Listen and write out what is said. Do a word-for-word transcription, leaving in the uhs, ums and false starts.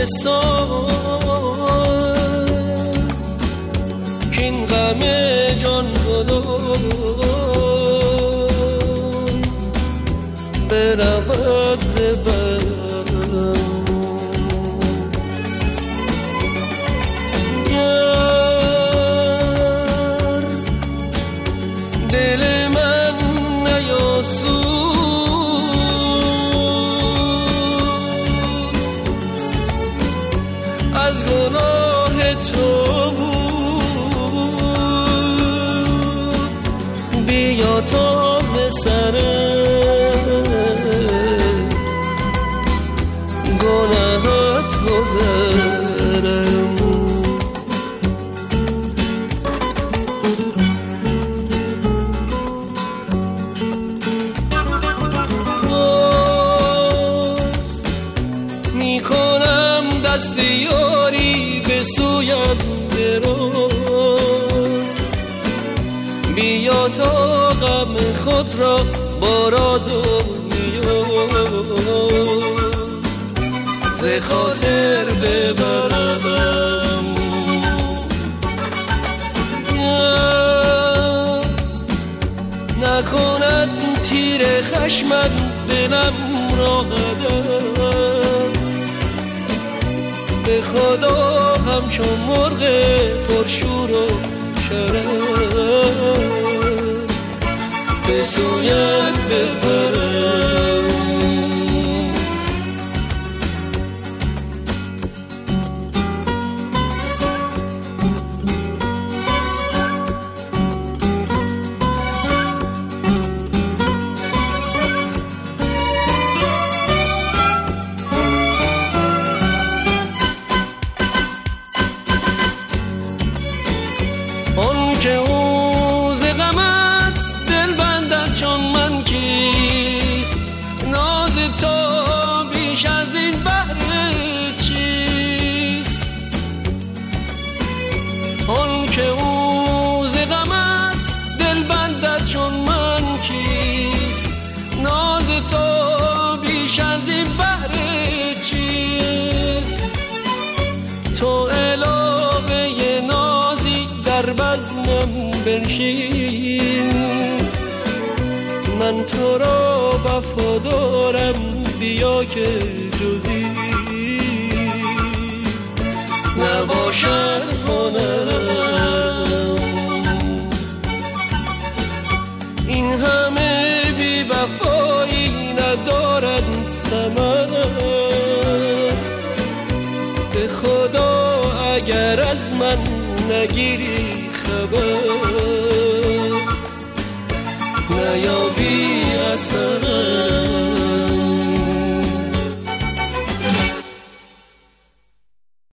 بساز که این غم جان گداز برود زبر از گناه تو بود بیا تازه سر گناهت گذرم باز میکنم دست یاری به سویت دراز بیا تا غم خود را با راز و نیاز ز خاطر ببرم نکند تیر خشمت دلم را قدم به خدا همچو مرغ پرشور و شرم به سویت ببرم آن که او ز غمت دل بندد چون من کیست ناز تو بیش از این بهر چیست آن که او ز غمت دل بندد چون من کیست ناز تو بیش از این بهر چیست تو علاوه نازی در بزمم بنشین من تو را وفادارم بیا که جزی نباشد هنرم این همه بی وفایی ندارد ثمر به خدا اگر از من نگیری خبر نیابی اثر